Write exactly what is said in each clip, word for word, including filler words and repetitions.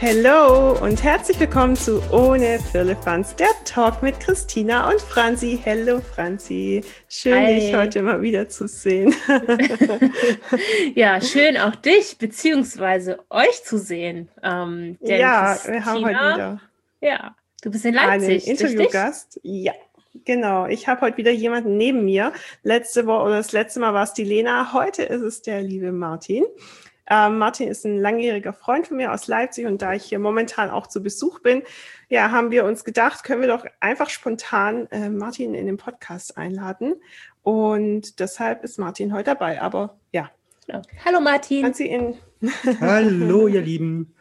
Hallo und herzlich willkommen zu Ohne Firlefanz, der Talk mit Christina und Franzi. Hallo Franzi, schön Hi. dich heute mal wieder zu sehen. Ja, schön auch dich bzw. euch zu sehen. Ähm, denn Ja, Christina, wir haben heute wieder ja, du bist in einen Leipzig, richtig? Interviewgast. Ja, genau. Ich habe heute wieder jemanden neben mir. Letzte Woche oder das letzte Mal war es die Lena. Heute ist es der liebe Martin. Ähm, Martin ist ein langjähriger Freund von mir aus Leipzig und da ich hier momentan auch zu Besuch bin, ja, haben wir uns gedacht, können wir doch einfach spontan äh, Martin in den Podcast einladen und deshalb ist Martin heute dabei, aber ja. Genau. Hallo Martin. Kannst du ihn... Hallo ihr Lieben.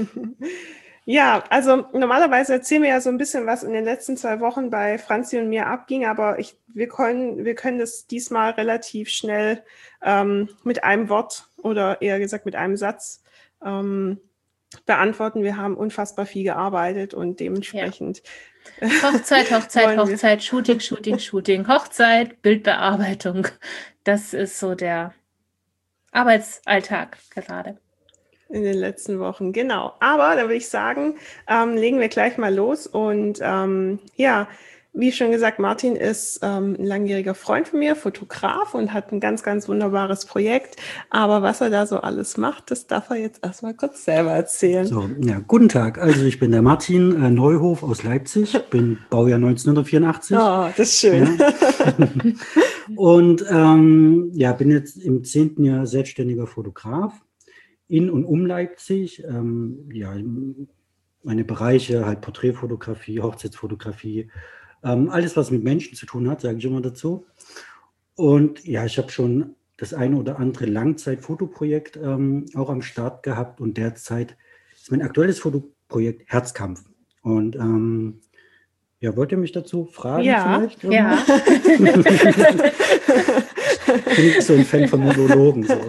Ja, also normalerweise erzählen wir ja so ein bisschen, was in den letzten zwei Wochen bei Franzi und mir abging, aber ich, wir, können, wir können das diesmal relativ schnell ähm, mit einem Wort oder eher gesagt mit einem Satz ähm, beantworten. Wir haben unfassbar viel gearbeitet und dementsprechend... Ja. Hochzeit, Hochzeit, wollen wir- Hochzeit, Shooting, Shooting, Shooting, Hochzeit, Bildbearbeitung. Das ist so der Arbeitsalltag gerade. In den letzten Wochen, genau. Aber da würde ich sagen, ähm, legen wir gleich mal los. Und ähm, ja, wie schon gesagt, Martin ist ähm, ein langjähriger Freund von mir, Fotograf und hat ein ganz, ganz wunderbares Projekt. Aber was er da so alles macht, das darf er jetzt erstmal kurz selber erzählen. So, ja, guten Tag. Also ich bin der Martin äh, Neuhof aus Leipzig, bin Baujahr neunzehnhundertvierundachtzig. Oh, das ist schön. Ja. Und ähm, ja, bin jetzt im zehnten Jahr selbstständiger Fotograf in und um Leipzig. Ähm, ja, meine Bereiche halt Porträtfotografie, Hochzeitsfotografie, ähm, alles was mit Menschen zu tun hat, sage ich immer dazu. Und ja, ich habe schon das eine oder andere Langzeitfotoprojekt ähm, auch am Start gehabt und derzeit ist mein aktuelles Fotoprojekt Herzkampf. Und ähm, ja, wollt ihr mich dazu fragen Ja, vielleicht? Ja. Ich bin nicht so ein Fan von Monologen. So.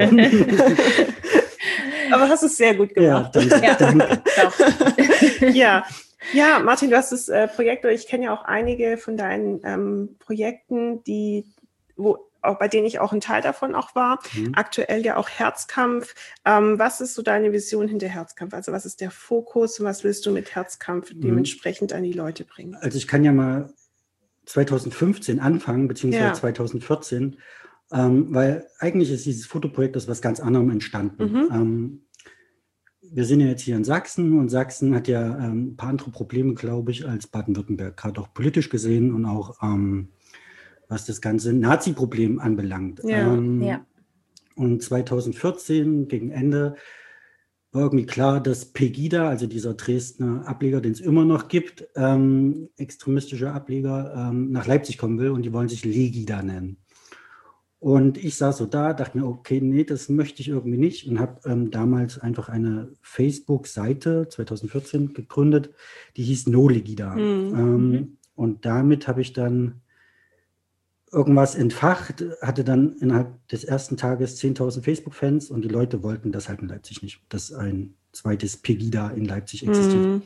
Aber hast es sehr gut Ja, gemacht. danke, Ja. danke. Doch. Ja, ja, Martin, du hast das äh, Projekt, oder ich kenne ja auch einige von deinen ähm, Projekten, die, wo, auch bei denen ich auch ein Teil davon auch war. Mhm. Aktuell ja auch Herzkampf. Ähm, was ist so deine Vision hinter Herzkampf? Also was ist der Fokus und was willst du mit Herzkampf Mhm. dementsprechend an die Leute bringen? Also ich kann ja mal zweitausendfünfzehn anfangen, beziehungsweise Ja. zweitausendvierzehn, ähm, weil eigentlich ist dieses Fotoprojekt aus was ganz anderem entstanden. Mhm. Ähm, wir sind ja jetzt hier in Sachsen und Sachsen hat ja ähm, ein paar andere Probleme, glaube ich, als Baden-Württemberg, gerade auch politisch gesehen und auch ähm, was das ganze Nazi-Problem anbelangt. Ja. Ähm, Ja. Und zweitausendvierzehn, gegen Ende, war irgendwie klar, dass Pegida, also dieser Dresdner Ableger, den es immer noch gibt, ähm, extremistischer Ableger, ähm, nach Leipzig kommen will und die wollen sich Legida nennen. Und ich saß so da, dachte mir, okay, nee, das möchte ich irgendwie nicht und habe ähm, damals einfach eine Facebook-Seite zweitausendvierzehn gegründet, die hieß No Legida. Mhm. Ähm, und damit habe ich dann irgendwas entfacht, hatte dann innerhalb des ersten Tages zehntausend Facebook-Fans und die Leute wollten das halt in Leipzig nicht, dass ein zweites Pegida in Leipzig existiert. Mhm.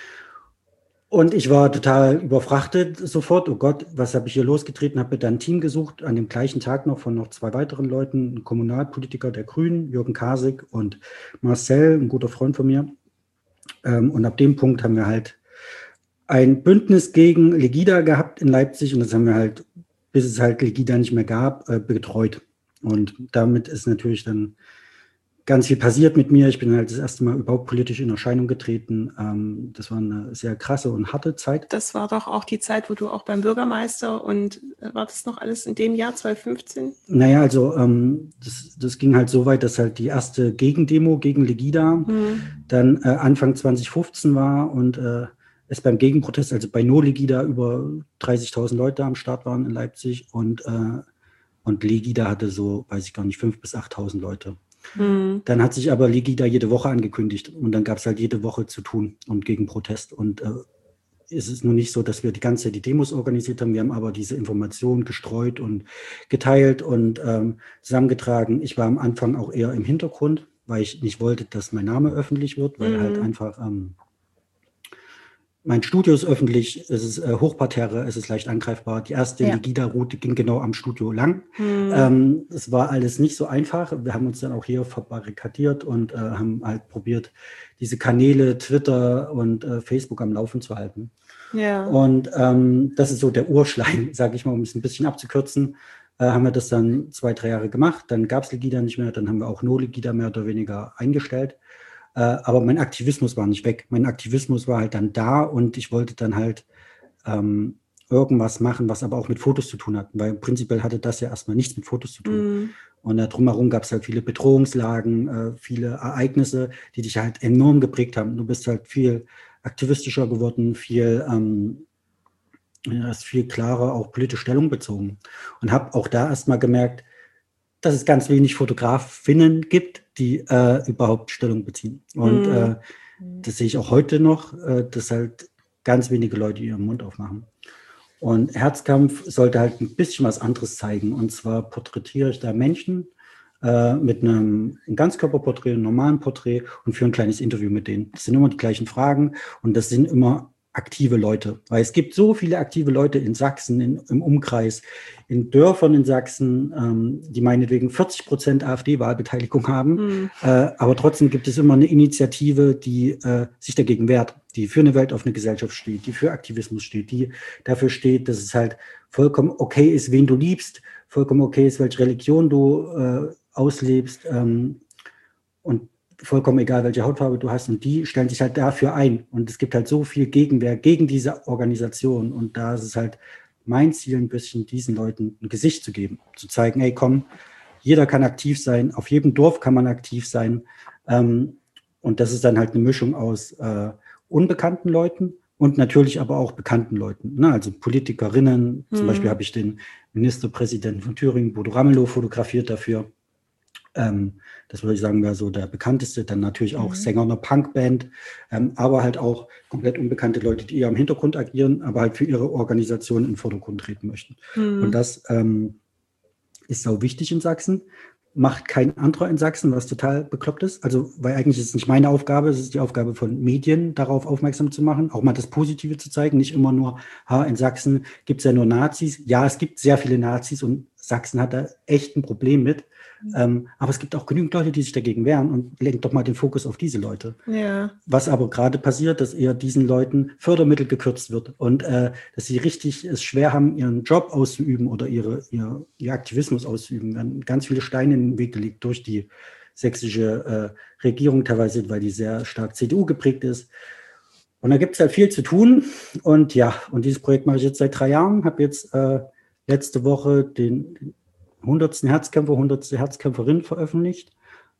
Und ich war total überfrachtet sofort. Oh Gott, was habe ich hier losgetreten? Habe mir dann ein Team gesucht, an dem gleichen Tag noch von noch zwei weiteren Leuten, ein Kommunalpolitiker der Grünen, Jürgen Kasig und Marcel, ein guter Freund von mir. Ähm, und ab dem Punkt haben wir halt ein Bündnis gegen Legida gehabt in Leipzig und das haben wir halt, bis es halt Legida nicht mehr gab, äh, betreut. Und damit ist natürlich dann ganz viel passiert mit mir. Ich bin halt das erste Mal überhaupt politisch in Erscheinung getreten. Ähm, das war eine sehr krasse und harte Zeit. Das war doch auch die Zeit, wo du auch beim Bürgermeister und äh, war das noch alles in dem Jahr zweitausendfünfzehn? Naja, also ähm, das, das ging halt so weit, dass halt die erste Gegendemo gegen Legida Mhm. dann äh, Anfang zweitausendfünfzehn war und äh, es beim Gegenprotest, also bei No Legida, über dreißigtausend Leute am Start waren in Leipzig und, äh, und Legida hatte so, weiß ich gar nicht, fünftausend bis achttausend Leute. Mhm. Dann hat sich aber Legida jede Woche angekündigt und dann gab es halt jede Woche zu tun und gegen Protest. Und äh, ist es nur nicht so, dass wir die ganze Zeit die Demos organisiert haben. Wir haben aber diese Informationen gestreut und geteilt und ähm, zusammengetragen. Ich war am Anfang auch eher im Hintergrund, weil ich nicht wollte, dass mein Name öffentlich wird, weil Mhm. halt einfach ähm, mein Studio ist öffentlich, es ist äh, hochparterre, es ist leicht angreifbar. Die erste Ja. Legida-Route ging genau am Studio lang. Hm. Ähm, es war alles nicht so einfach. Wir haben uns dann auch hier verbarrikadiert und äh, haben halt probiert, diese Kanäle, Twitter und äh, Facebook am Laufen zu halten. Ja. Und ähm, das ist so der Urschleim, sage ich mal, um es ein bisschen abzukürzen. Äh, haben wir das dann zwei, drei Jahre gemacht. Dann gab es Legida nicht mehr. Dann haben wir auch No Legida mehr oder weniger eingestellt. Äh, aber mein Aktivismus war nicht weg. Mein Aktivismus war halt dann da und ich wollte dann halt ähm, irgendwas machen, was aber auch mit Fotos zu tun hat. Weil prinzipiell hatte das ja erstmal nichts mit Fotos zu tun. Hm. Und da drumherum gab es halt viele Bedrohungslagen, äh, viele Ereignisse, die dich halt enorm geprägt haben. Du bist halt viel aktivistischer geworden, viel, ähm, hast viel klarer auch politische Stellung bezogen. Und habe auch da erstmal gemerkt, dass es ganz wenig Fotografinnen gibt, die äh, überhaupt Stellung beziehen. Und Mhm. äh, das sehe ich auch heute noch, äh, dass halt ganz wenige Leute ihren Mund aufmachen. Und Herzkampf sollte halt ein bisschen was anderes zeigen. Und zwar porträtiere ich da Menschen äh, mit einem ein Ganzkörperporträt, einem normalen Porträt und führe ein kleines Interview mit denen. Das sind immer die gleichen Fragen und das sind immer aktive Leute. Weil es gibt so viele aktive Leute in Sachsen, in, im Umkreis, in Dörfern in Sachsen, ähm, die meinetwegen vierzig Prozent AfD-Wahlbeteiligung haben. Hm. Äh, aber trotzdem gibt es immer eine Initiative, die äh, sich dagegen wehrt, die für eine weltoffene Gesellschaft steht, die für Aktivismus steht, die dafür steht, dass es halt vollkommen okay ist, wen du liebst, vollkommen okay ist, welche Religion du äh, auslebst ähm, und vollkommen egal, welche Hautfarbe du hast. Und die stellen sich halt dafür ein. Und es gibt halt so viel Gegenwehr gegen diese Organisation. Und da ist es halt mein Ziel, ein bisschen diesen Leuten ein Gesicht zu geben, zu zeigen, hey, komm, jeder kann aktiv sein, auf jedem Dorf kann man aktiv sein. Ähm, und das ist dann halt eine Mischung aus äh, unbekannten Leuten und natürlich aber auch bekannten Leuten. Ne? Also Politikerinnen, Mhm. zum Beispiel habe ich den Ministerpräsidenten von Thüringen, Bodo Ramelow, fotografiert dafür. Ähm, das würde ich sagen, wäre so der bekannteste. Dann natürlich auch Mhm. Sänger einer Punkband, ähm, aber halt auch komplett unbekannte Leute, die eher im Hintergrund agieren, aber halt für ihre Organisation in den Vordergrund treten möchten. Hm. Und das ähm, ist sau wichtig in Sachsen. Macht kein anderer in Sachsen, was total bekloppt ist. Also, weil eigentlich ist es nicht meine Aufgabe, es ist die Aufgabe von Medien, darauf aufmerksam zu machen, auch mal das Positive zu zeigen, nicht immer nur, ha, in Sachsen gibt es ja nur Nazis. Ja, es gibt sehr viele Nazis und Sachsen hat da echt ein Problem mit. Mhm. Ähm, aber es gibt auch genügend Leute, die sich dagegen wehren und lenkt doch mal den Fokus auf diese Leute. Ja. Was aber gerade passiert, dass eher diesen Leuten Fördermittel gekürzt wird und äh, dass sie richtig es schwer haben, ihren Job auszuüben oder ihre, ihr, ihr Aktivismus auszuüben. Werden ganz viele Steine in den Weg gelegt durch die sächsische äh, Regierung, teilweise, weil die sehr stark C D U geprägt ist. Und da gibt es halt viel zu tun. Und ja, und dieses Projekt mache ich jetzt seit drei Jahren, habe jetzt äh, letzte Woche den hundertsten Herzkämpfer, hundertste Herzkämpferin veröffentlicht.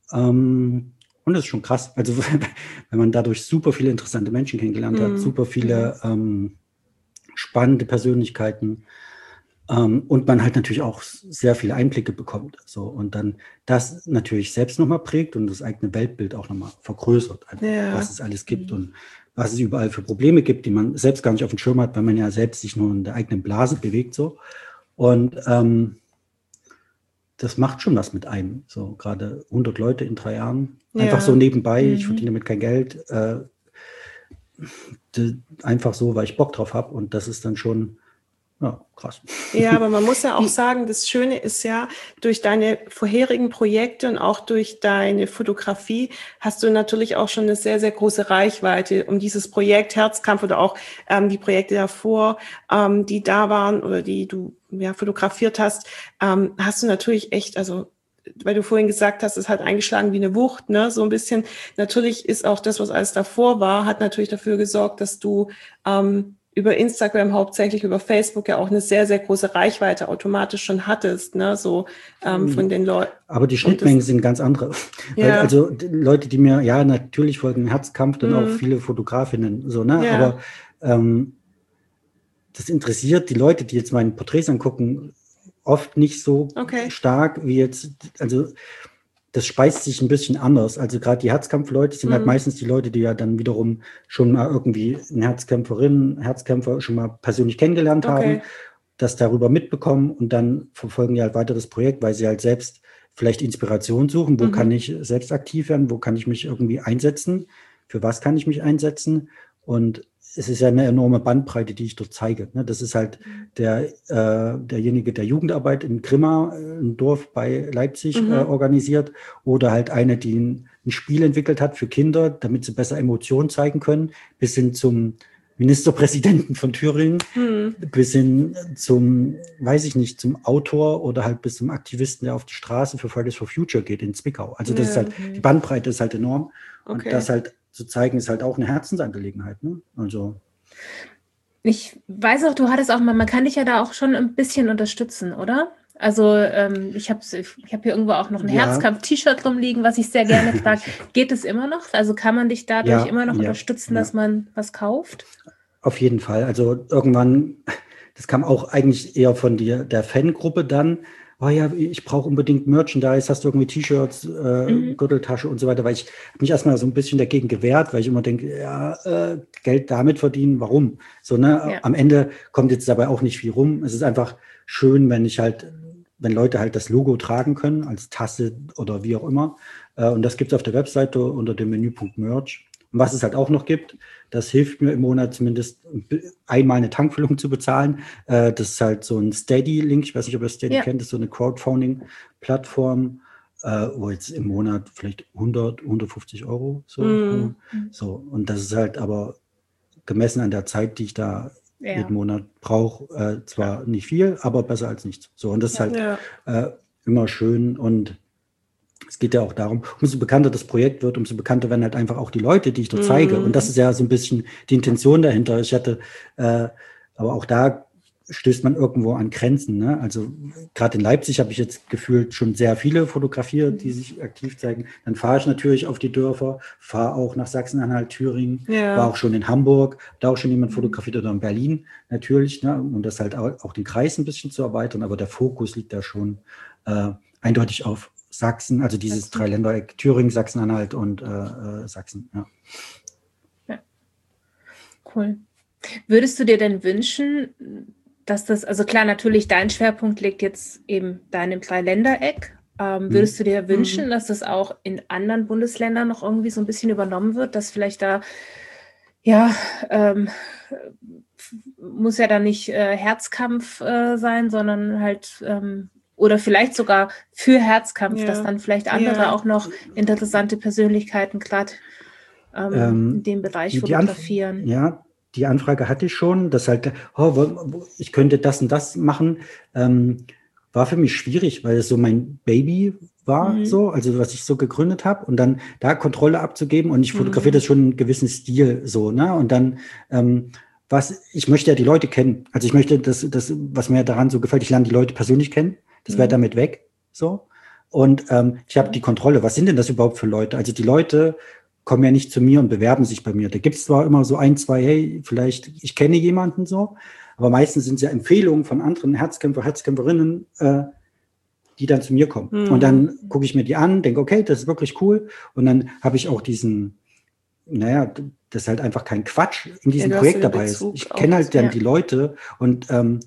Ähm, und das ist schon krass. Also, wenn man dadurch super viele interessante Menschen kennengelernt Mhm. hat, super viele ähm, spannende Persönlichkeiten ähm, und man halt natürlich auch sehr viele Einblicke bekommt. So, und dann das natürlich selbst nochmal prägt und das eigene Weltbild auch nochmal vergrößert, einfach, Ja. was es alles gibt Mhm. und was es überall für Probleme gibt, die man selbst gar nicht auf dem Schirm hat, weil man ja selbst sich nur in der eigenen Blase bewegt. So. Und ähm, das macht schon was mit einem. So gerade hundert Leute in drei Jahren. Einfach Ja. so nebenbei. Ich Mhm. verdiene damit kein Geld. Äh, d- einfach so, weil ich Bock drauf habe. Und das ist dann schon ja, krass. Ja, aber man muss ja auch Wie- sagen, das Schöne ist ja, durch deine vorherigen Projekte und auch durch deine Fotografie hast du natürlich auch schon eine sehr, sehr große Reichweite, um dieses Projekt Herzkampf oder auch ähm, die Projekte davor, ähm, die da waren oder die du ja fotografiert hast, ähm, hast du natürlich echt, also weil du vorhin gesagt hast, es hat eingeschlagen wie eine Wucht, ne, so ein bisschen. Natürlich ist auch das, was alles davor war, hat natürlich dafür gesorgt, dass du ähm, über Instagram, hauptsächlich über Facebook ja auch eine sehr, sehr große Reichweite automatisch schon hattest, ne, so ähm, von den Leuten. Aber die Und Schnittmengen das- sind ganz andere. Weil, Ja. also die Leute, die mir, ja, natürlich folgen Herzkampf, dann Mhm. auch viele Fotografinnen, so, ne? Ja. Aber ähm, das interessiert die Leute, die jetzt meine Porträts angucken, oft nicht so Okay. stark wie jetzt, also das speist sich ein bisschen anders. Also gerade die Herzkampfleute sind halt Mhm. meistens die Leute, die ja dann wiederum schon mal irgendwie eine Herzkämpferin, Herzkämpfer schon mal persönlich kennengelernt Okay. haben, das darüber mitbekommen und dann verfolgen die halt weiter das Projekt, weil sie halt selbst vielleicht Inspiration suchen. Wo Mhm. kann ich selbst aktiv werden? Wo kann ich mich irgendwie einsetzen? Für was kann ich mich einsetzen? Und es ist ja eine enorme Bandbreite, die ich dort zeige. Ne? Das ist halt der, äh, derjenige, der Jugendarbeit in Grimma, ein Dorf bei Leipzig, mhm. äh, organisiert, oder halt eine, die ein, ein Spiel entwickelt hat für Kinder, damit sie besser Emotionen zeigen können, bis hin zum Ministerpräsidenten von Thüringen, mhm. bis hin zum, weiß ich nicht, zum Autor oder halt bis zum Aktivisten, der auf die Straße für Fridays for Future geht in Zwickau. Also das ja. ist halt, die Bandbreite ist halt enorm. Okay. Und das halt zu zeigen, ist halt auch eine Herzensangelegenheit. Ne? Also. Ich weiß auch, du hattest auch mal, man kann dich ja da auch schon ein bisschen unterstützen, oder? Also ähm, ich habe ich hab hier irgendwo auch noch ein ja. Herzkampf-T-Shirt rumliegen, was ich sehr gerne trage. Geht es immer noch? Also kann man dich dadurch ja, immer noch ja, unterstützen, ja. dass man was kauft? Auf jeden Fall. Also irgendwann, das kam auch eigentlich eher von dir, der Fangruppe dann, oh ja, ich brauche unbedingt Merchandise, hast du irgendwie T-Shirts, äh, mhm. Gürteltasche und so weiter, weil ich habe mich erstmal so ein bisschen dagegen gewehrt, weil ich immer denke, ja, äh, Geld damit verdienen, warum? So, ne? Ja. Am Ende kommt jetzt dabei auch nicht viel rum. Es ist einfach schön, wenn ich halt, wenn Leute halt das Logo tragen können, als Tasse oder wie auch immer. Äh, und das gibt es auf der Webseite unter dem Menüpunkt Merch. Und was es halt auch noch gibt, das hilft mir im Monat zumindest einmal eine Tankfüllung zu bezahlen. Äh, das ist halt so ein Steady-Link. Ich weiß nicht, ob ihr Steady ja. kennt. Das ist so eine Crowdfunding-Plattform, äh, wo jetzt im Monat vielleicht hundert, hundertfünfzig Euro so. Mm. so. Und das ist halt aber gemessen an der Zeit, die ich da ja. jeden Monat brauche, äh, zwar nicht viel, aber besser als nichts. So. Und das ist halt ja. äh, immer schön. Und es geht ja auch darum, umso bekannter das Projekt wird, umso bekannter werden halt einfach auch die Leute, die ich dort mm. zeige. Und das ist ja so ein bisschen die Intention dahinter. Ich hatte, äh, aber auch da stößt man irgendwo an Grenzen. Ne? Also gerade in Leipzig habe ich jetzt gefühlt schon sehr viele fotografiert, die sich aktiv zeigen. Dann fahre ich natürlich auf die Dörfer, fahre auch nach Sachsen-Anhalt, Thüringen, ja. war auch schon in Hamburg, da auch schon jemand fotografiert, oder in Berlin natürlich, ne? Um das halt auch, auch den Kreis ein bisschen zu erweitern. Aber der Fokus liegt da schon äh, eindeutig auf Sachsen, also dieses Sachsen. Dreiländereck, Thüringen, Sachsen-Anhalt und äh, äh, Sachsen. Ja. ja. Cool. Würdest du dir denn wünschen, dass das, also klar, natürlich dein Schwerpunkt liegt jetzt eben da in dem Dreiländereck. Ähm, würdest hm. du dir wünschen, hm. dass das auch in anderen Bundesländern noch irgendwie so ein bisschen übernommen wird, dass vielleicht da, ja, ähm, muss ja dann nicht äh, Herzkampf äh, sein, sondern halt ähm, oder vielleicht sogar für Herzkampf, ja. dass dann vielleicht andere ja. auch noch interessante Persönlichkeiten gerade ähm, ähm, in dem Bereich fotografieren. Anf- ja, die Anfrage hatte ich schon, dass halt, oh, ich könnte das und das machen. Ähm, war für mich schwierig, weil es so mein Baby war, mhm. so, also was ich so gegründet habe, und dann da Kontrolle abzugeben, und ich fotografiere mhm. das schon in einem gewissen Stil so, ne? Und dann ähm, was, ich möchte ja die Leute kennen. Also ich möchte, das, das, was mir daran so gefällt, ich lerne die Leute persönlich kennen. Das wäre damit weg, so. Und ähm, ich habe die Kontrolle. Was sind denn das überhaupt für Leute? Also die Leute kommen ja nicht zu mir und bewerben sich bei mir. Da gibt es zwar immer so ein, zwei, hey, vielleicht, ich kenne jemanden so, aber meistens sind es ja Empfehlungen von anderen Herzkämpfer, Herzkämpferinnen, äh, die dann zu mir kommen. Mhm. Und dann gucke ich mir die an, denke, okay, das ist wirklich cool. Und dann habe ich auch diesen, naja, das ist halt einfach kein Quatsch in diesem ja, Projekt dabei ist. Ich kenne halt dann ja. die Leute, und ähm,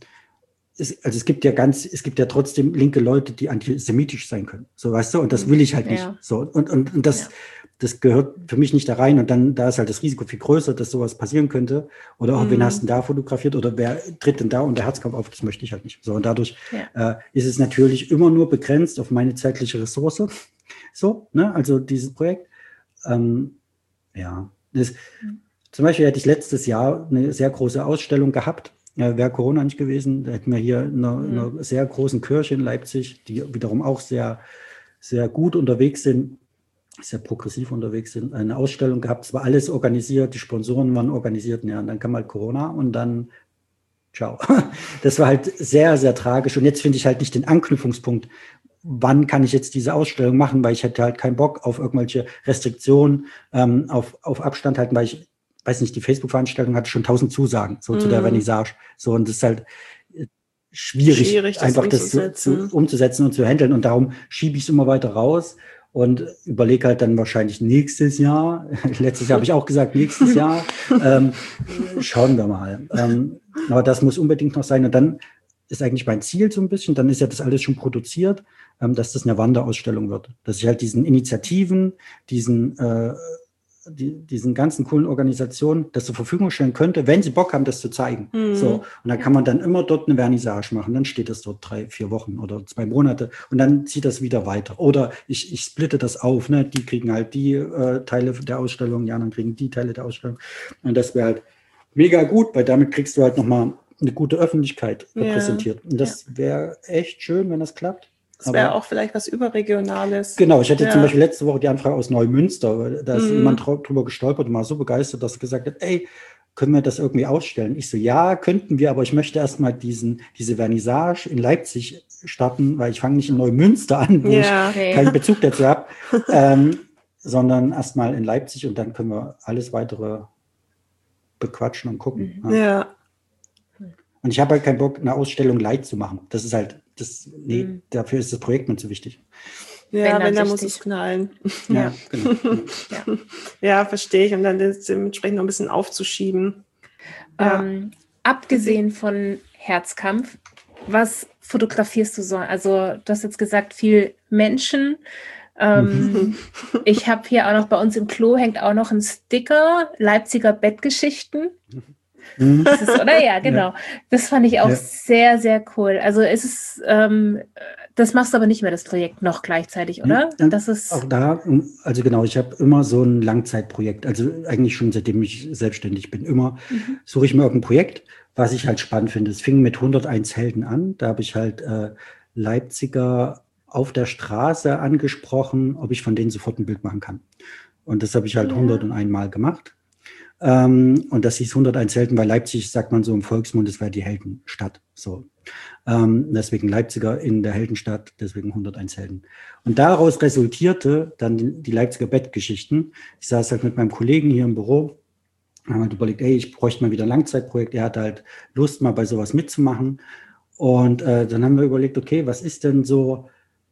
Es, also es gibt ja ganz, es gibt ja trotzdem linke Leute, die antisemitisch sein können. So, weißt du, und das will ich halt nicht. Ja. So, und, und, und das, ja. das gehört für mich nicht da rein. Und dann, da ist halt das Risiko viel größer, dass sowas passieren könnte. Oder auch, mhm. wen hast du denn da fotografiert? Oder wer tritt denn da unter Herzkampf auf? Das möchte ich halt nicht. So, und dadurch ja. äh, ist es natürlich immer nur begrenzt auf meine zeitliche Ressource. So, ne, also dieses Projekt. Ähm, ja, das, mhm. zum Beispiel hätte ich letztes Jahr eine sehr große Ausstellung gehabt. Ja, wäre Corona nicht gewesen, da hätten wir hier in einer, mhm. einer sehr großen Kirche in Leipzig, die wiederum auch sehr, sehr gut unterwegs sind, sehr progressiv unterwegs sind, eine Ausstellung gehabt. Es war alles organisiert, die Sponsoren waren organisiert, ja, und dann kam halt Corona und dann ciao. Das war halt sehr, sehr tragisch. Und jetzt finde ich halt nicht den Anknüpfungspunkt, wann kann ich jetzt diese Ausstellung machen, weil ich hätte halt keinen Bock auf irgendwelche Restriktionen, ähm, auf, auf Abstand halten, weil ich weiß nicht, die Facebook-Veranstaltung hatte schon tausend Zusagen, so mm. zu der Vernissage. So, und das ist halt schwierig, schwierig das einfach das zu, zu, umzusetzen und zu handeln. Und darum schiebe ich es immer weiter raus und überlege halt dann wahrscheinlich nächstes Jahr. Letztes Jahr habe ich auch gesagt, nächstes Jahr. ähm, schauen wir mal. Ähm, aber das muss unbedingt noch sein. Und dann ist eigentlich mein Ziel so ein bisschen, dann ist ja das alles schon produziert, ähm, dass das eine Wanderausstellung wird. Dass ich halt diesen Initiativen, diesen äh, die, diesen ganzen coolen Organisationen das zur Verfügung stellen könnte, wenn sie Bock haben, das zu zeigen. Mhm. So, und dann kann man dann immer dort eine Vernissage machen. Dann steht das dort drei, vier Wochen oder zwei Monate und dann zieht das wieder weiter. Oder ich, ich splitte das auf. Ne? Die kriegen halt die äh, Teile der Ausstellung, die anderen kriegen die Teile der Ausstellung. Und das wäre halt mega gut, weil damit kriegst du halt nochmal eine gute Öffentlichkeit repräsentiert. Ja. Und das wäre echt schön, wenn das klappt. Das wäre auch vielleicht was Überregionales. Genau, ich hatte ja. zum Beispiel letzte Woche die Anfrage aus Neumünster. Da ist mm. jemand drüber gestolpert und war so begeistert, dass er gesagt hat, ey, können wir das irgendwie ausstellen? Ich so, ja, könnten wir, aber ich möchte erstmal diesen, diese Vernissage in Leipzig starten, weil ich fange nicht in Neumünster an, wo ja, ich okay. keinen Bezug dazu habe, ähm, sondern erstmal in Leipzig und dann können wir alles weitere bequatschen und gucken. Mhm. Ja. ja. Und ich habe halt keinen Bock, eine Ausstellung light zu machen. Das ist halt, das, nee, mhm. dafür ist das Projekt mir zu wichtig. Ja, wenn, wenn da muss es knallen. Ja, ja. genau. Ja. ja, verstehe ich. Und dann das dementsprechend noch ein bisschen aufzuschieben. Ähm, ja. Abgesehen von Herzkampf, was fotografierst du so? Also du hast jetzt gesagt, viel Menschen. Ähm, ich habe hier auch noch, bei uns im Klo hängt auch noch ein Sticker, Leipziger Bettgeschichten. Das ist, oder? Ja, genau. Ja. Das fand ich auch ja. sehr, sehr cool. Also es ist, ähm, das machst du aber nicht mehr, das Projekt noch gleichzeitig, oder? Ja, das ist auch da, also genau, ich habe immer so ein Langzeitprojekt, also eigentlich schon seitdem ich selbstständig bin, immer mhm. suche ich mir irgendein Projekt, was ich halt spannend finde. Es fing mit hunderteins Helden an, da habe ich halt äh, Leipziger auf der Straße angesprochen, ob ich von denen sofort ein Bild machen kann. Und das habe ich halt ja. hunderteins Mal gemacht. Ähm, und das hieß hunderteins Helden, weil Leipzig, sagt man so im Volksmund, das wäre die Heldenstadt. So. Ähm, deswegen Leipziger in der Heldenstadt, deswegen hunderteins Helden. Und daraus resultierte dann die, die Leipziger Bettgeschichten. Ich saß halt mit meinem Kollegen hier im Büro, haben halt überlegt, ey, ich bräuchte mal wieder ein Langzeitprojekt. Er hatte halt Lust, mal bei sowas mitzumachen. Und äh, dann haben wir überlegt, okay, was ist denn so,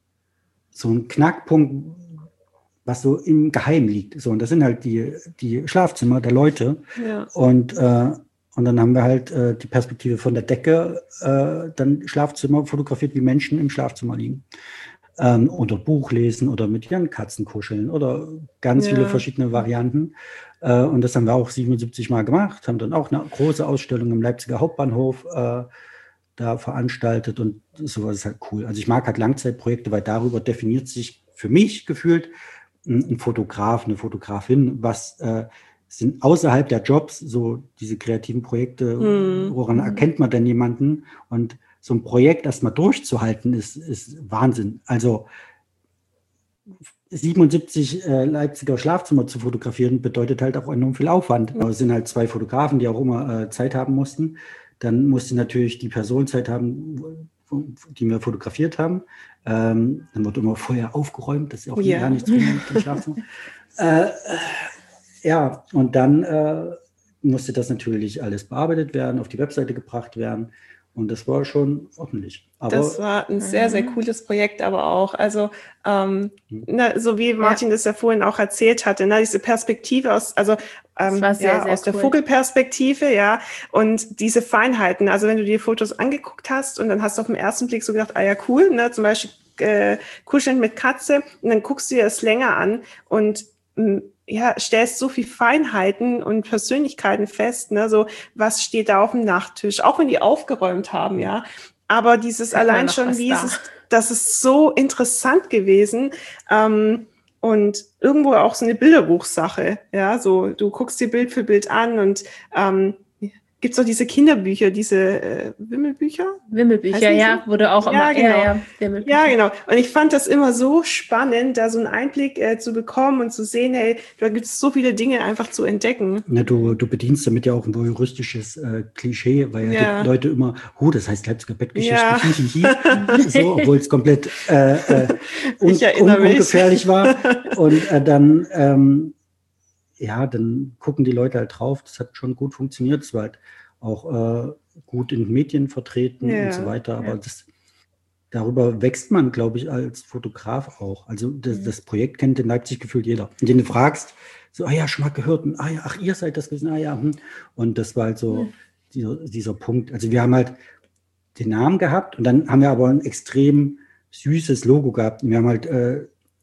so ein Knackpunkt, was so im Geheimen liegt. So, und das sind halt die, die Schlafzimmer der Leute. Ja. Und, äh, und dann haben wir halt äh, die Perspektive von der Decke, äh, dann Schlafzimmer fotografiert, wie Menschen im Schlafzimmer liegen. Ähm, oder Buch lesen oder mit ihren Katzen kuscheln oder ganz ja. viele verschiedene Varianten. Äh, und das haben wir auch siebenundsiebzig Mal gemacht, haben dann auch eine große Ausstellung im Leipziger Hauptbahnhof äh, da veranstaltet und sowas ist halt cool. Also ich mag halt Langzeitprojekte, weil darüber definiert sich für mich gefühlt ein Fotograf, eine Fotografin, was äh, sind außerhalb der Jobs so diese kreativen Projekte, mm. woran mm. erkennt man denn jemanden? Und so ein Projekt erstmal durchzuhalten, ist, ist Wahnsinn. Also siebenundsiebzig äh, Leipziger Schlafzimmer zu fotografieren, bedeutet halt auch enorm viel Aufwand. Mm. Aber es sind halt zwei Fotografen, die auch immer äh, Zeit haben mussten. Dann musste natürlich die Person Zeit haben, die wir fotografiert haben. Ähm, dann wird immer vorher aufgeräumt, das ist auch ja nichts mit dem Schlafzimmer. äh, ja, und dann äh, musste das natürlich alles bearbeitet werden, auf die Webseite gebracht werden. Und das war schon ordentlich. Aber das war ein sehr, sehr cooles Projekt, aber auch, also ähm, mhm. na, so wie Martin ja. das ja vorhin auch erzählt hatte, ne, diese Perspektive aus, also ähm, sehr, ja, sehr aus cool. der Vogelperspektive, ja, und diese Feinheiten, also wenn du dir Fotos angeguckt hast und dann hast du auf den ersten Blick so gedacht, ah ja, cool, ne, zum Beispiel äh, kuscheln mit Katze, und dann guckst du dir das länger an und mh, ja, stellst so viel Feinheiten und Persönlichkeiten fest, ne, so was steht da auf dem Nachttisch, auch wenn die aufgeräumt haben, ja, aber dieses allein schon dieses, das ist so interessant gewesen, ähm, und irgendwo auch so eine Bilderbuchsache, ja, so du guckst dir Bild für Bild an und ähm, gibt's auch diese Kinderbücher, diese äh, Wimmelbücher? Wimmelbücher, ja, so? wurde auch ja, immer, genau. ja, ja, Wimmelbücher. Ja, genau. Und ich fand das immer so spannend, da so einen Einblick äh, zu bekommen und zu sehen, hey, da gibt es so viele Dinge einfach zu entdecken. Ja, du, du bedienst damit ja auch ein voyeuristisches äh, Klischee, weil ja, ja die Leute immer, oh, das heißt Leipziger Bettgeschichte, ja. so, obwohl es komplett äh, äh, un, un, ungefährlich war. Und äh, dann ähm, ja, dann gucken die Leute halt drauf. Das hat schon gut funktioniert. Es war halt auch äh, gut in den Medien vertreten ja, und so weiter. Aber ja. das, darüber wächst man, glaube ich, als Fotograf auch. Also das, mhm. das Projekt kennt in Leipzig gefühlt jeder. Und den du fragst, so, ah ja, schon mal gehört. Und, ah ja, ach, ihr seid das gewesen. Ah ja. Hm. Und das war halt so mhm. dieser, dieser Punkt. Also wir haben halt den Namen gehabt und dann haben wir aber ein extrem süßes Logo gehabt. Und wir haben halt äh,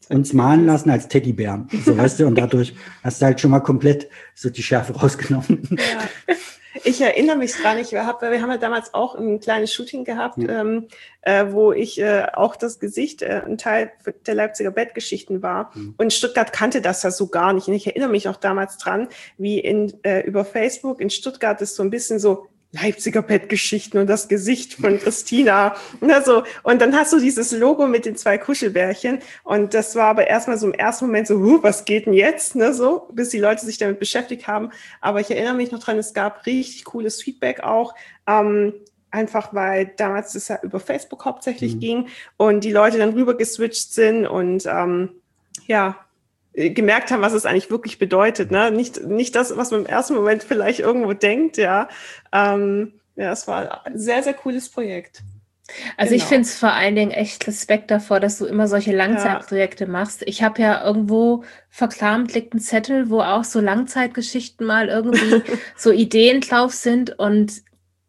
uns malen lassen als Teddybären. So, weißt du, und dadurch hast du halt schon mal komplett so die Schärfe rausgenommen. Ja. Ich erinnere mich dran, ich hab, wir haben ja damals auch ein kleines Shooting gehabt, ja. ähm, äh, wo ich äh, auch das Gesicht, äh, ein Teil der Leipziger Bettgeschichten war. Mhm. Und Stuttgart kannte das ja so gar nicht. Und ich erinnere mich auch damals dran, wie in, äh, über Facebook in Stuttgart ist so ein bisschen so Leipziger Bettgeschichten und das Gesicht von Christina. Ne, so. Und dann hast du dieses Logo mit den zwei Kuschelbärchen. Und das war aber erstmal so im ersten Moment so, huh, was geht denn jetzt? Ne, so, bis die Leute sich damit beschäftigt haben. Aber ich erinnere mich noch dran, es gab richtig cooles Feedback auch. Ähm, einfach weil damals das ja über Facebook hauptsächlich mhm. ging und die Leute dann rüber geswitcht sind und ähm, ja, gemerkt haben, was es eigentlich wirklich bedeutet, ne? Nicht, nicht das, was man im ersten Moment vielleicht irgendwo denkt, ja. Ähm, ja, es war ein sehr, sehr cooles Projekt. Also genau. Ich finde es vor allen Dingen echt Respekt davor, dass du immer solche Langzeitprojekte ja. machst. Ich habe ja irgendwo verkramt liegt ein Zettel, wo auch so Langzeitgeschichten mal irgendwie so Ideen drauf sind und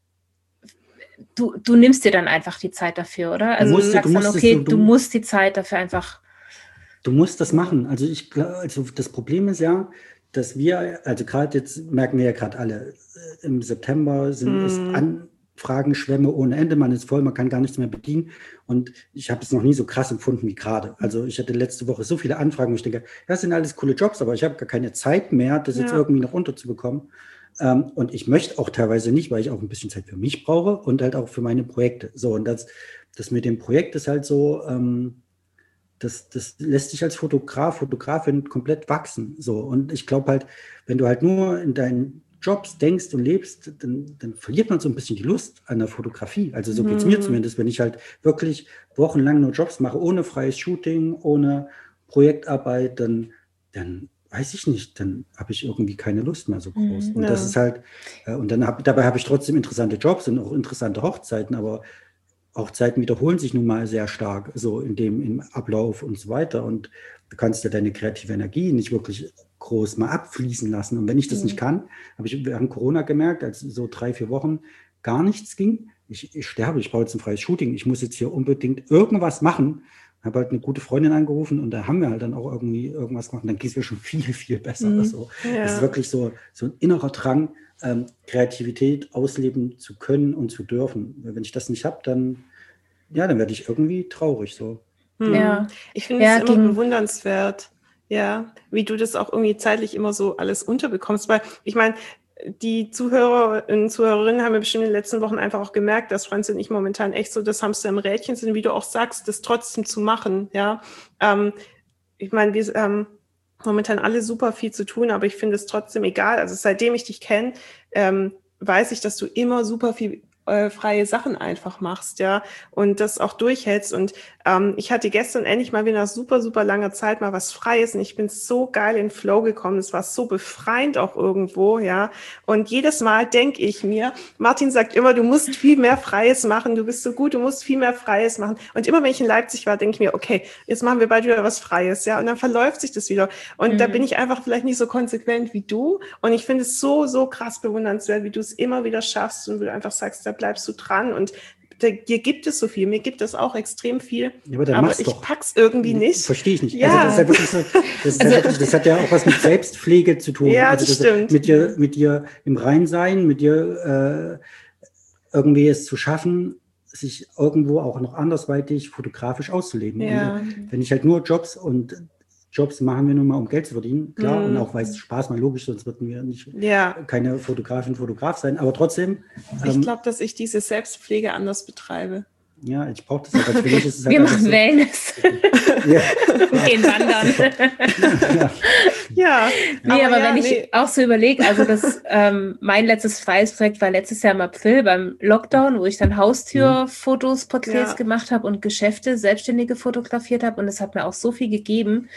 du, du nimmst dir dann einfach die Zeit dafür, oder? Also du, musst, du sagst du dann, okay, du, du musst die Zeit dafür einfach Du musst das machen. Also ich glaube, also das Problem ist ja, dass wir, also gerade jetzt merken wir ja gerade alle, im September sind es mm. Anfragenschwämme ohne Ende, man ist voll, man kann gar nichts mehr bedienen. Und ich habe es noch nie so krass empfunden wie gerade. Also ich hatte letzte Woche so viele Anfragen, wo ich denke, das sind alles coole Jobs, aber ich habe gar keine Zeit mehr, das ja. jetzt irgendwie noch unterzubekommen. Ähm, und ich möchte auch teilweise nicht, weil ich auch ein bisschen Zeit für mich brauche und halt auch für meine Projekte. So, und das, das mit dem Projekt ist halt so, ähm, Das, das lässt sich als Fotograf, Fotografin komplett wachsen. So. Und ich glaube halt, wenn du halt nur in deinen Jobs denkst und lebst, dann, dann verliert man so ein bisschen die Lust an der Fotografie. Also so geht es mhm. mir zumindest, wenn ich halt wirklich wochenlang nur Jobs mache, ohne freies Shooting, ohne Projektarbeit, dann, dann weiß ich nicht, dann habe ich irgendwie keine Lust mehr so groß. Mhm, und ja. das ist halt, äh, und dann hab, dabei habe ich trotzdem interessante Jobs und auch interessante Hochzeiten, aber Hochzeiten wiederholen sich nun mal sehr stark, so in dem im Ablauf und so weiter. Und du kannst ja deine kreative Energie nicht wirklich groß mal abfließen lassen. Und wenn ich das mhm. nicht kann, habe ich während Corona gemerkt, als so drei, vier Wochen gar nichts ging. Ich, ich sterbe, ich brauche jetzt ein freies Shooting. Ich muss jetzt hier unbedingt irgendwas machen. Habe halt eine gute Freundin angerufen und da haben wir halt dann auch irgendwie irgendwas gemacht. Und dann ging es mir schon viel, viel besser. Mhm. Also, ja. Das ist wirklich so, so ein innerer Drang, ähm, Kreativität ausleben zu können und zu dürfen. Wenn ich das nicht habe, dann, ja, dann werde ich irgendwie traurig. So. Mhm. Ja, ich finde ja, es immer bewundernswert, ja, wie du das auch irgendwie zeitlich immer so alles unterbekommst. Weil ich meine, die Zuhörer und Zuhörerinnen haben ja bestimmt in den letzten Wochen einfach auch gemerkt, dass Franzi und ich momentan echt so das Hamster im Rädchen sind, wie du auch sagst, das trotzdem zu machen, ja. Ähm, ich meine, wir haben momentan alle super viel zu tun, aber ich finde es trotzdem egal. Also seitdem ich dich kenne, ähm, weiß ich, dass du immer super viel äh, freie Sachen einfach machst, ja, und das auch durchhältst. Und ähm, ich hatte gestern endlich mal wieder nach super, super langer Zeit mal was Freies und ich bin so geil in den Flow gekommen. Es war so befreiend auch irgendwo, ja. Und jedes Mal denke ich mir, Martin sagt immer, du musst viel mehr Freies machen, du bist so gut, du musst viel mehr Freies machen. Und immer wenn ich in Leipzig war, denke ich mir, okay, jetzt machen wir bald wieder was Freies, ja. Und dann verläuft sich das wieder. Und mhm. da bin ich einfach vielleicht nicht so konsequent wie du. Und ich finde es so, so krass bewundernswert, wie du es immer wieder schaffst und wie du einfach sagst, da bleibst du dran und da, dir gibt es so viel, mir gibt es auch extrem viel, ja, aber, dann aber mach's ich doch. pack's irgendwie nicht. Verstehe ich nicht. Ja. Also das, ist ja wirklich so, das, ist also, ja wirklich, das hat ja auch was mit Selbstpflege zu tun. Ja, also das, das stimmt. Mit dir, mit dir im Reinsein, mit dir äh, irgendwie es zu schaffen, sich irgendwo auch noch andersweitig fotografisch auszuleben. Ja. Und wenn ich halt nur Jobs und Jobs machen wir nun mal, um Geld zu verdienen, klar, mm. und auch weil es Spaß mal logisch, sonst würden wir nicht ja. keine Fotografin, Fotograf sein, aber trotzdem. Ich ähm, glaube, dass ich diese Selbstpflege anders betreibe. Ja, ich brauche das halt, als für mich ist es halt wir machen so, Wellness. Ja. Und gehen wandern. Ja. ja. Nee, aber, aber ja, wenn nee. ich auch so überlege, also das, ähm, mein letztes freies Projekt war letztes Jahr im April beim Lockdown, wo ich dann Haustürfotos, Porträts ja. gemacht habe und Geschäfte, Selbstständige fotografiert habe und es hat mir auch so viel gegeben.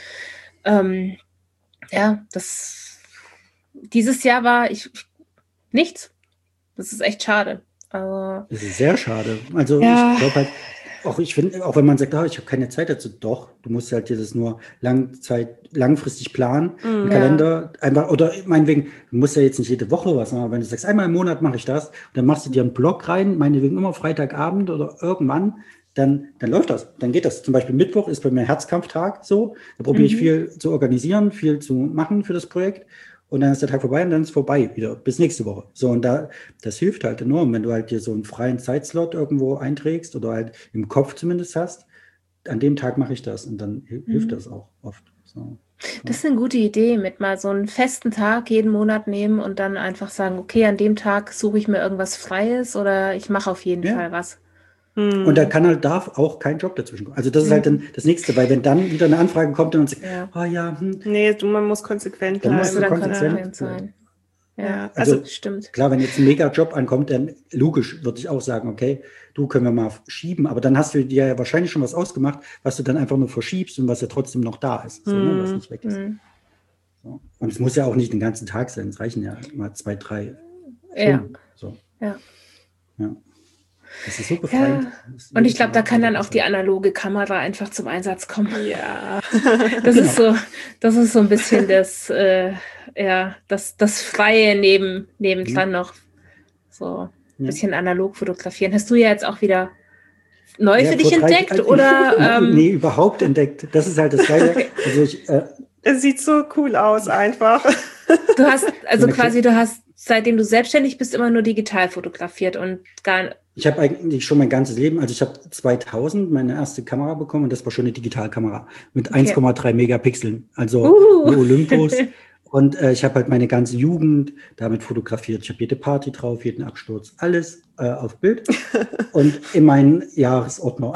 Ähm, ja, das dieses Jahr war ich nichts. Das ist echt schade. Das ist sehr schade. Also ja. ich glaube halt, auch ich finde, auch wenn man sagt, oh, ich habe keine Zeit dazu, doch, du musst halt dir das nur Langzeit, langfristig planen, mm, im Kalender, ja. einfach, oder meinetwegen, du musst ja jetzt nicht jede Woche was machen, aber wenn du sagst, einmal im Monat mache ich das, dann machst du dir einen Blog rein, meinetwegen immer Freitagabend oder irgendwann, dann, dann läuft das. Dann geht das. Zum Beispiel Mittwoch ist bei mir Herzkampftag so. Da probiere ich Mhm. viel zu organisieren, viel zu machen für das Projekt. Und dann ist der Tag vorbei und dann ist es vorbei wieder. Bis nächste Woche. So, und da, das hilft halt enorm, wenn du halt dir so einen freien Zeitslot irgendwo einträgst oder halt im Kopf zumindest hast. An dem Tag mache ich das und dann hil- hilft Mhm. das auch oft. So. Das ist eine gute Idee, mit mal so einen festen Tag jeden Monat nehmen und dann einfach sagen, okay, an dem Tag suche ich mir irgendwas Freies oder ich mache auf jeden Ja. Fall was. Und da kann halt, darf auch kein Job dazwischen kommen. Also das ist halt dann das Nächste, weil wenn dann wieder eine Anfrage kommt und man sagt, Ja. oh ja, hm, Nee, du, man muss konsequent Dann Musst musst du bleiben. dann konsequent konsequent sein. Ja, Ja, also also- stimmt. klar, wenn jetzt ein Mega-Job ankommt, dann logisch würde ich auch sagen, okay, du können wir mal schieben, aber dann hast du dir ja wahrscheinlich schon was ausgemacht, was du dann einfach nur verschiebst und was ja trotzdem noch da ist, so, ne, was Hm. nicht weg ist. Mhm. So. Und es muss ja auch nicht den ganzen Tag sein, es reichen ja mal zwei, drei Ja. Stunden. So. Ja. Ja. Das ist so befreiend. Ja. Das ist Und ich jedes glaube, Mal da kann dann wieder auch die besser. analoge Kamera einfach zum Einsatz kommen. Ja. Das Genau. ist so, das ist so ein bisschen das, äh, ja, das, das Freie neben, nebendran noch. So ein Ja. bisschen analog fotografieren. Hast du ja jetzt auch wieder neu Ja, für dich vor drei- entdeckt also, oder? Ähm, nee, überhaupt entdeckt. Das ist halt das Geile. Also ich, äh, Es sieht so cool aus einfach. Du hast, also So eine quasi, du hast, seitdem du selbstständig bist, immer nur digital fotografiert und gar Ich habe eigentlich schon mein ganzes Leben, also ich habe zweitausend meine erste Kamera bekommen und das war schon eine Digitalkamera mit Okay. eins Komma drei Megapixeln, also Uh. eine Olympus. Und äh, ich habe halt meine ganze Jugend damit fotografiert. Ich habe jede Party drauf, jeden Absturz, alles äh, auf Bild und in meinen Jahresordner.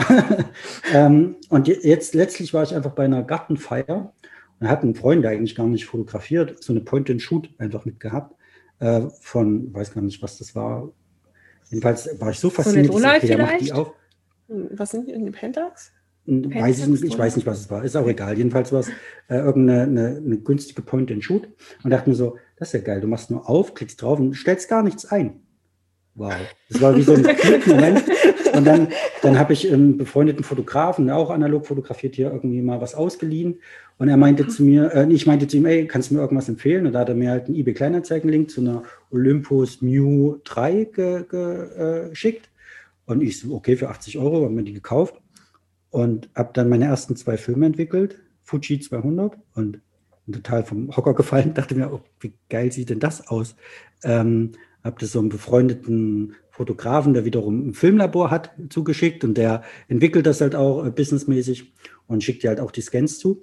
ähm, und je- jetzt letztlich war ich einfach bei einer Gartenfeier und hat ein Freund, der eigentlich gar nicht fotografiert, so eine Point-and-Shoot einfach mitgehabt äh, von, weiß gar nicht, was das war. Jedenfalls war ich so fasziniert. Ich so, Lowlife okay, der macht die vielleicht? auf. Was sind die in den Pentax? Weiß ich, nicht, ich weiß nicht, was es war. Ist auch egal. Jedenfalls war es äh, irgendeine eine, eine günstige Point-and-Shoot. Und dachte mir so, das ist ja geil. Du machst nur auf, klickst drauf und stellst gar nichts ein. Wow. Das war wie so ein Klick-Moment. Und dann, dann habe ich einen befreundeten Fotografen, der auch analog fotografiert, hier irgendwie mal was ausgeliehen. Und er meinte zu mir, äh, ich meinte zu ihm, ey, kannst du mir irgendwas empfehlen? Und da hat er mir halt einen eBay Kleinanzeigen-Link zu einer Olympus Mew drei geschickt. Ge, äh, geschickt. Und ich so, okay, für achtzig Euro haben wir die gekauft. Und habe dann meine ersten zwei Filme entwickelt, Fuji zweihundert, und bin total vom Hocker gefallen. Dachte mir, oh, wie geil sieht denn das aus? Ähm, habe das so einem befreundeten Fotografen, der wiederum ein Filmlabor hat, zugeschickt. Und der entwickelt das halt auch äh, businessmäßig und schickt dir halt auch die Scans zu,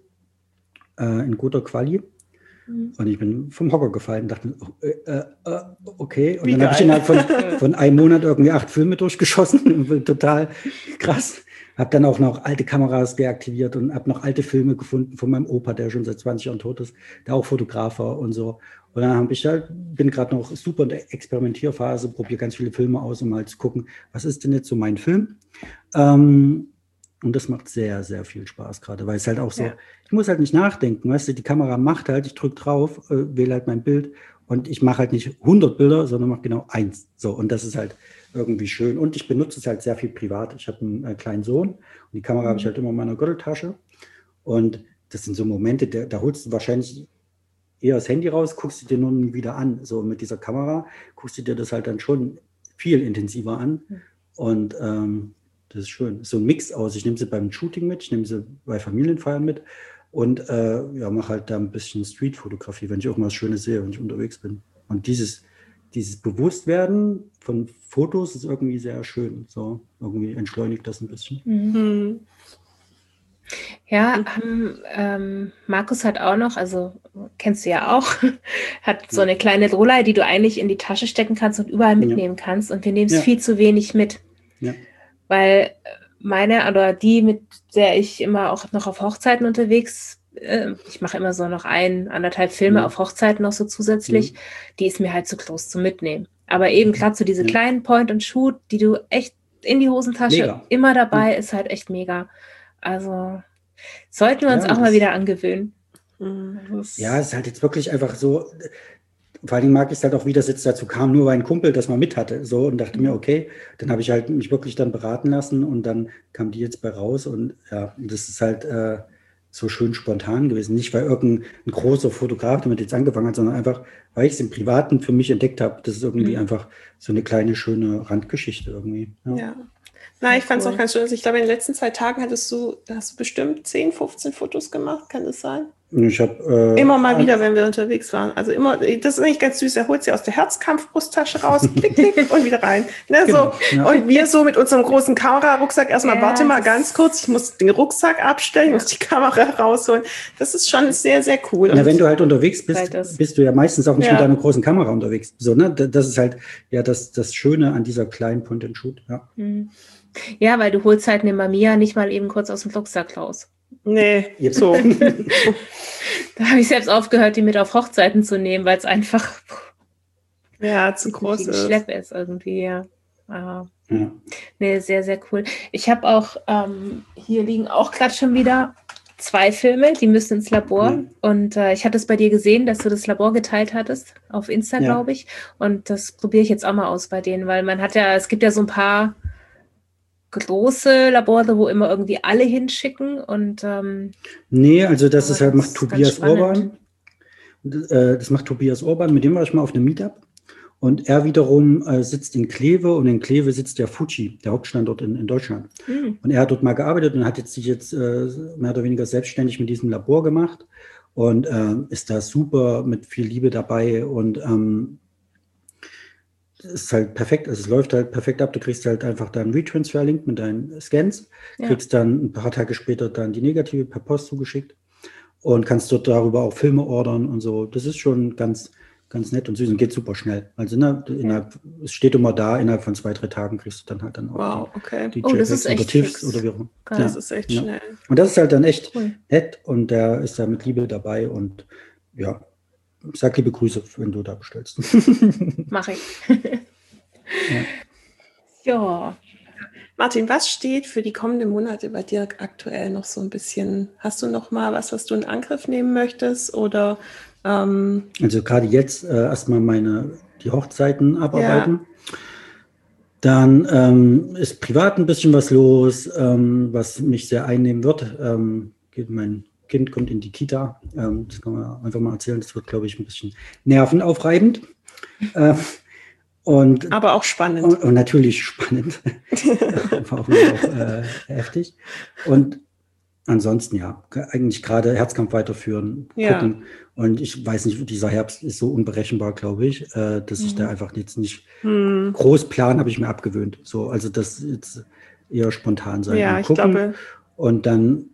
äh, in guter Quali. Mhm. Und ich bin vom Hocker gefallen und dachte mir, oh, äh, äh, okay. Und Wie dann habe ich geil. innerhalb von, von einem Monat irgendwie acht Filme durchgeschossen. Total krass. Habe dann auch noch alte Kameras deaktiviert und habe noch alte Filme gefunden von meinem Opa, der schon seit zwanzig Jahren tot ist, der auch Fotograf war und so. Und dann habe ich halt, bin gerade noch super in der Experimentierphase, probiere ganz viele Filme aus, um mal zu gucken, was ist denn jetzt so mein Film? Ähm, und das macht sehr, sehr viel Spaß gerade, weil es halt auch so, Ja. ich muss halt nicht nachdenken, weißt du, die Kamera macht halt, ich drücke drauf, äh, wähle halt mein Bild und ich mache halt nicht hundert Bilder, sondern mache genau eins. So, und das ist halt irgendwie schön. Und ich benutze es halt sehr viel privat. Ich habe einen äh, kleinen Sohn und die Kamera Mhm. habe ich halt immer in meiner Gürteltasche. Und das sind so Momente, da, da holst du wahrscheinlich eher das Handy raus, guckst du dir nun wieder an. So mit dieser Kamera guckst du dir das halt dann schon viel intensiver an. Mhm. Und ähm, das ist schön. So ein Mix aus. Ich nehme sie beim Shooting mit, ich nehme sie bei Familienfeiern mit und äh, ja, mache halt da ein bisschen Streetfotografie, wenn ich irgendwas Schönes sehe, wenn ich unterwegs bin. Und dieses Dieses Bewusstwerden von Fotos ist irgendwie sehr schön. So, irgendwie entschleunigt das ein bisschen. Mhm. Hm. Ja, Mhm. haben, ähm, Markus hat auch noch, also kennst du ja auch, hat so Ja. eine kleine Rollei, die du eigentlich in die Tasche stecken kannst und überall mitnehmen kannst. Und wir nehmen es Ja. viel zu wenig mit. Ja. Weil meine oder die, mit der ich immer auch noch auf Hochzeiten unterwegs, äh, ich mache immer so noch ein, anderthalb Filme Mhm. auf Hochzeiten noch so zusätzlich, die ist mir halt zu groß zum Mitnehmen. Aber eben gerade so diese Ja. kleinen Point-and-Shoot, die du echt in die Hosentasche Mega. immer dabei, ist halt echt mega. Also sollten wir uns Ja, auch mal das- wieder angewöhnen. Hm. Das- Ja, es ist halt jetzt wirklich einfach so, vor allen Dingen mag ich es halt auch, wie das jetzt dazu kam, nur weil ein Kumpel das mal mit hatte, so, und dachte mir, okay, dann habe ich halt mich wirklich dann beraten lassen und dann kam die jetzt bei raus und ja, das ist halt äh, so schön spontan gewesen. Nicht, weil irgendein ein großer Fotograf damit jetzt angefangen hat, sondern einfach, weil ich es im Privaten für mich entdeckt habe. Das ist irgendwie Mhm. einfach so eine kleine, schöne Randgeschichte irgendwie. Ja. Ja. Na, ich fand es cool. auch ganz schön. Also ich glaube, in den letzten zwei Tagen hattest du, hast du bestimmt zehn, fünfzehn Fotos gemacht, kann das sein? Ich hab, äh, Immer mal wieder, wenn wir unterwegs waren. Also immer, das ist eigentlich ganz süß. Er holt sie aus der Herzkampfbrusttasche raus, klick, klick und wieder rein. Ne, Genau, so. ja. Und wir so mit unserem großen Kamerarucksack erstmal, Ja, warte mal das- ganz kurz, ich muss den Rucksack abstellen, ich muss die Kamera rausholen. Das ist schon sehr, sehr cool. Na, Und wenn du halt unterwegs bist, Halt das. bist du ja meistens auch nicht Ja. mit deiner großen Kamera unterwegs. So, ne? D- Das ist halt ja das, das Schöne an dieser kleinen Point-and-Shoot. Ja. Mhm. Ja, weil du holst halt eine Mamiya nicht mal eben kurz aus dem Rucksack raus. nee, Yep. so. Da habe ich selbst aufgehört, die mit auf Hochzeiten zu nehmen, weil es einfach Ja, zu groß groß ein ist. Schlepp ist irgendwie, ja. Ah. Ja. Nee, sehr, sehr cool. Ich habe auch, ähm, hier liegen auch gerade schon wieder zwei Filme, die müssen ins Labor. Ja. Und äh, ich hatte es bei dir gesehen, dass du das Labor geteilt hattest, auf Insta, Ja. glaube ich. Und das probiere ich jetzt auch mal aus bei denen, weil man hat ja, es gibt ja so ein paar große Labore, wo immer irgendwie alle hinschicken. Und ähm, Nee, also das Aber ist halt, ganz- macht ganz Tobias spannend. Urban. Das, äh, das macht Tobias Urban, mit dem war ich mal auf einem Meetup. Und er wiederum äh, sitzt in Kleve und in Kleve sitzt der Fuji, der Hauptstandort in, in Deutschland. mh, Und er hat dort mal gearbeitet und hat jetzt sich jetzt äh, mehr oder weniger selbstständig mit diesem Labor gemacht und äh, ist da super mit viel Liebe dabei und ähm, ist halt perfekt, also es läuft halt perfekt ab. Du kriegst halt einfach deinen Retransfer-Link mit deinen Scans, Ja. kriegst dann ein paar Tage später dann die Negative per Post zugeschickt und kannst dort darüber auch Filme ordern und so. Das ist schon ganz, ganz nett und süß und geht super schnell. Also ne, innerhalb, es steht immer da, innerhalb von zwei, drei Tagen kriegst du dann halt dann auch Wow, okay. die, die Oh, das JPEGs ist echt oder TIFFs fix. oder wie auch immer. Geil. Das ist echt Ja. schnell. Und das ist halt dann echt Cool. nett und der ist da mit Liebe dabei und ja, sag liebe Grüße, wenn du da bestellst. Mache ich. Ja. Martin, was steht für die kommenden Monate bei dir aktuell noch so ein bisschen? Hast du noch mal was, was du in Angriff nehmen möchtest? Oder ähm, Also gerade jetzt äh, erstmal meine die Hochzeiten abarbeiten. Dann ähm, ist privat ein bisschen was los, ähm, was mich sehr einnehmen wird. Ähm, geht- mein Kind kommt in die Kita. Ähm, das kann man einfach mal erzählen. Das wird, glaube ich, ein bisschen nervenaufreibend. äh, und aber auch spannend. Und, und natürlich spannend, aber auch, auch äh, heftig. Und ansonsten ja, eigentlich gerade Herzkampf weiterführen, Ja. gucken. Und ich weiß nicht, dieser Herbst ist so unberechenbar, glaube ich, äh, dass ich Mhm. da einfach jetzt nicht Hm. groß planen, habe ich mir abgewöhnt. So, also das jetzt eher spontan sein. Ja, und ich gucken. glaube, Und dann,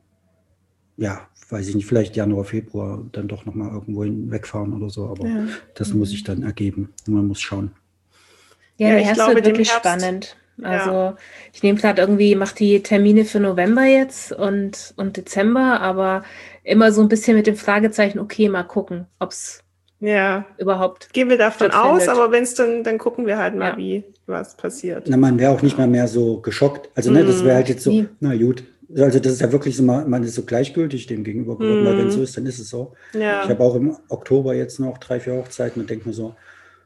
ja, weiß ich nicht, vielleicht Januar, Februar dann doch nochmal irgendwo hin wegfahren oder so. Aber ja. das muss sich dann ergeben. Man muss schauen. Ja, Ja, der ich Herbst glaube, wird dem wirklich Herbst- spannend. Also ich nehme gerade irgendwie, mache die Termine für November jetzt und, und Dezember, aber immer so ein bisschen mit dem Fragezeichen, okay, mal gucken, ob es ja. überhaupt. Gehen wir davon Stattfindet. aus, aber wenn es dann, dann gucken wir halt mal, Ja. wie was passiert. Na, man wäre auch nicht mehr mehr so geschockt. Also, ne, das wäre halt jetzt so, Nee. na gut. Also, das ist ja wirklich so, man man ist so gleichgültig dem gegenüber geworden, weil Mhm. wenn es so ist, dann ist es so. Ja. Ich habe auch im Oktober jetzt noch drei, vier Hochzeiten und denke mir so,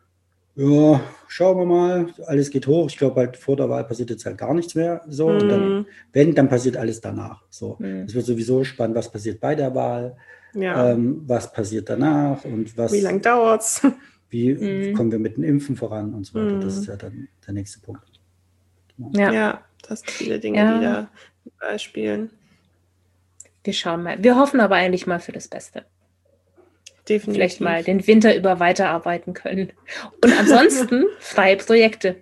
ja, schauen wir mal, alles geht hoch. Ich glaube, halt vor der Wahl passiert jetzt halt gar nichts mehr. So, und dann, Mhm. wenn, dann passiert alles danach. So, Mhm. es wird sowieso spannend, was passiert bei der Wahl, ja. ähm, was passiert danach und was, Wie lange dauert's? wie Mhm. kommen wir mit dem Impfen voran und so weiter. Das Mhm. ist ja dann der nächste Punkt. Ja, Ja, das sind viele Dinge, Ja. die da äh, spielen. wir schauen mal. Wir hoffen aber eigentlich mal für das Beste. Definitiv. Vielleicht mal den Winter über weiterarbeiten können. Und ansonsten freie Projekte.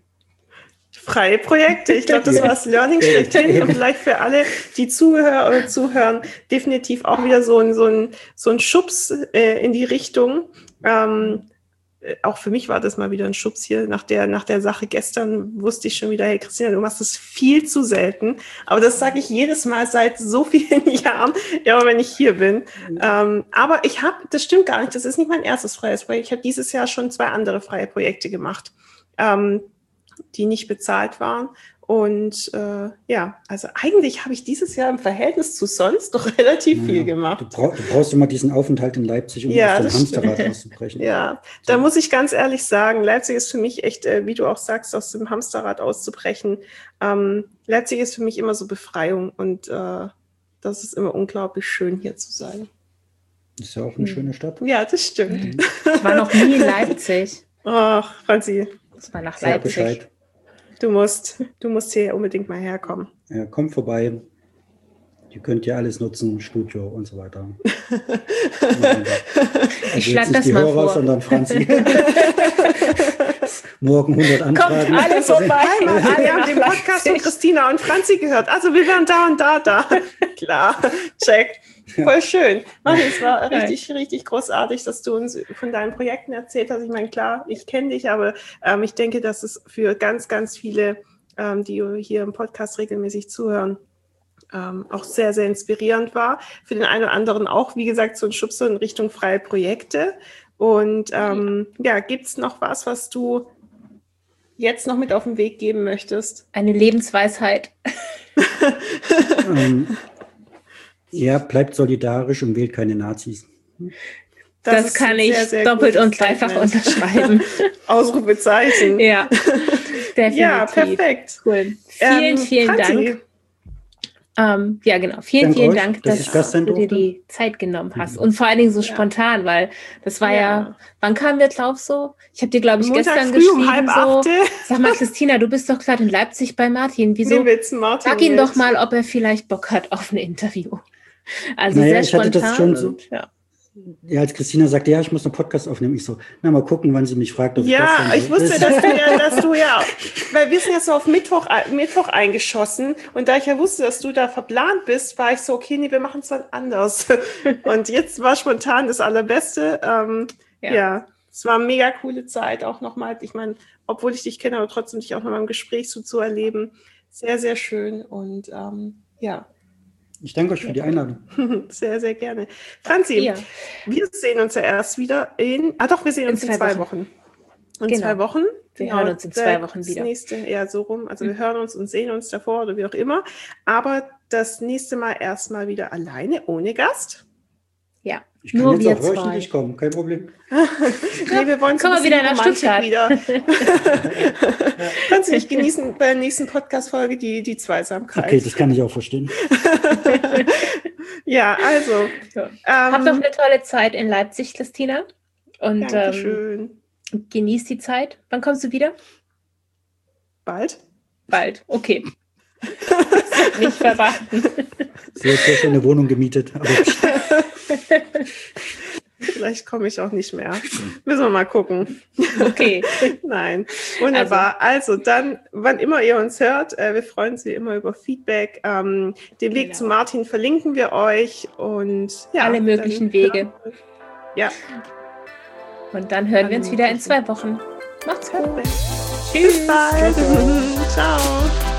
Freie Projekte. Ich glaube, das Ja. war das Learning schlechthin. Und vielleicht für alle, die zuhören oder zuhören, definitiv auch wieder so ein, so ein, so ein Schubs äh, in die Richtung. Ähm, äh, auch für mich war das mal wieder ein Schubs hier. Nach der, nach der Sache gestern wusste ich schon wieder, hey Christina, du machst das viel zu selten. Aber das sage ich jedes Mal seit so vielen Jahren, ja, wenn ich hier bin. Ähm, aber ich habe, das stimmt gar nicht, das ist nicht mein erstes freies Projekt. Ich habe dieses Jahr schon zwei andere freie Projekte gemacht. Ähm, die nicht bezahlt waren. Und äh, ja, also eigentlich habe ich dieses Jahr im Verhältnis zu sonst doch relativ Ja, viel Du, gemacht. brauch, du brauchst immer diesen Aufenthalt in Leipzig, um Ja, aus dem das Hamsterrad stimmt. auszubrechen. Ja, da muss ich ganz ehrlich sagen, Leipzig ist für mich echt, äh, wie du auch sagst, aus dem Hamsterrad auszubrechen. Ähm, Leipzig ist für mich immer so Befreiung und äh, das ist immer unglaublich schön, hier zu sein. Ist ja auch eine schöne Stadt. Ja, das stimmt. Ich war noch nie in Leipzig. Ach, Franzi. Das war nach Sag Leipzig. Bescheid. Du musst, du musst hier unbedingt mal herkommen. Ja, kommt vorbei. Ihr könnt ja alles nutzen, Studio und so weiter. Also ich schlage das die mal Hörer, vor. Sondern Franzi. Morgen hundert Anfragen. Kommt alle vorbei. Wir haben den Podcast von Christina und Franzi gehört. Also wir waren da und da, da. Klar, check. Voll schön. Martin, es war richtig, richtig großartig, dass du uns von deinen Projekten erzählt hast. Ich meine, klar, ich kenne dich, aber ähm, ich denke, dass es für ganz, ganz viele, ähm, die hier im Podcast regelmäßig zuhören, ähm, auch sehr, sehr inspirierend war. Für den einen oder anderen auch, wie gesagt, so ein Schubser in Richtung freie Projekte. Und ähm, ja, gibt es noch was, was du jetzt noch mit auf den Weg geben möchtest? Eine Lebensweisheit. ähm, ja, bleibt solidarisch und wählt keine Nazis. Das, das kann ich sehr, sehr doppelt und dreifach unterschreiben. Ausrufezeichen. Ja, definitiv. Ja, perfekt. Cool. Vielen, ähm, vielen Franzi. Dank. Ähm, ja, genau. Vielen, Dank vielen euch, Dank, dass, dass du dir die Zeit genommen hast. Und vor allen Dingen so ja. spontan, weil das war ja, ja wann kamen wir drauf so? Ich habe dir, glaube ich, Montag gestern geschrieben, um halb so, sag mal, Christina, du bist doch gerade in Leipzig bei Martin. Wieso? Martin sag ihn doch mal, ob er vielleicht Bock hat auf ein Interview. Also naja, sehr ich spontan. Hatte das schon so, und, ja. Ja, als Christina sagte, ja, ich muss einen Podcast aufnehmen, ich so, na, mal gucken, wann sie mich fragt, ob ja, ich das ich wusste, dass du, ja, dass du ja, weil wir sind ja so auf Mittwoch, Mittwoch eingeschossen und da ich ja wusste, dass du da verplant bist, war ich so, okay, nee, wir machen es dann anders. Und jetzt war spontan das Allerbeste. Ähm, ja. ja, es war eine mega coole Zeit auch nochmal. Ich meine, obwohl ich dich kenne, aber trotzdem dich auch nochmal im Gespräch so zu erleben. Sehr, sehr schön und ähm, ja. Ich danke euch für die Einladung. Sehr, sehr gerne. Franzi, ja. wir sehen uns ja erst wieder in, ah doch, wir sehen uns in, in zwei, zwei Wochen. Wochen. In genau. zwei Wochen. Wir genau, hören uns in zwei Wochen wieder. Das nächste, eher so rum, also mhm. wir hören uns und sehen uns davor oder wie auch immer. Aber das nächste Mal erstmal wieder alleine, ohne Gast. Ja, ich kann nur jetzt auch wöchentlich kommen, kein Problem. Nee, wir wollen Kommen wir wieder nach Stuttgart. Wieder. Kannst du nicht genießen bei der nächsten Podcast-Folge die, die Zweisamkeit. Okay, das kann ich auch verstehen. Ja, also. Ja. Ähm, Habt doch eine tolle Zeit in Leipzig, Christina. Und ähm, genieß die Zeit. Wann kommst du wieder? Bald. Bald, okay. Nicht verraten. Sie hat ja schon eine Wohnung gemietet. Aber vielleicht komme ich auch nicht mehr. Müssen wir mal gucken. Okay. Nein. Wunderbar. Also, also dann, wann immer ihr uns hört, äh, wir freuen uns wie immer über Feedback. Ähm, den Weg genau. zu Martin verlinken wir euch und ja. Alle möglichen dann, Wege. Ja. Und dann hören Alle wir uns wieder in zwei Wochen. Macht's gut. Tschüss. Bis bald. Ciao.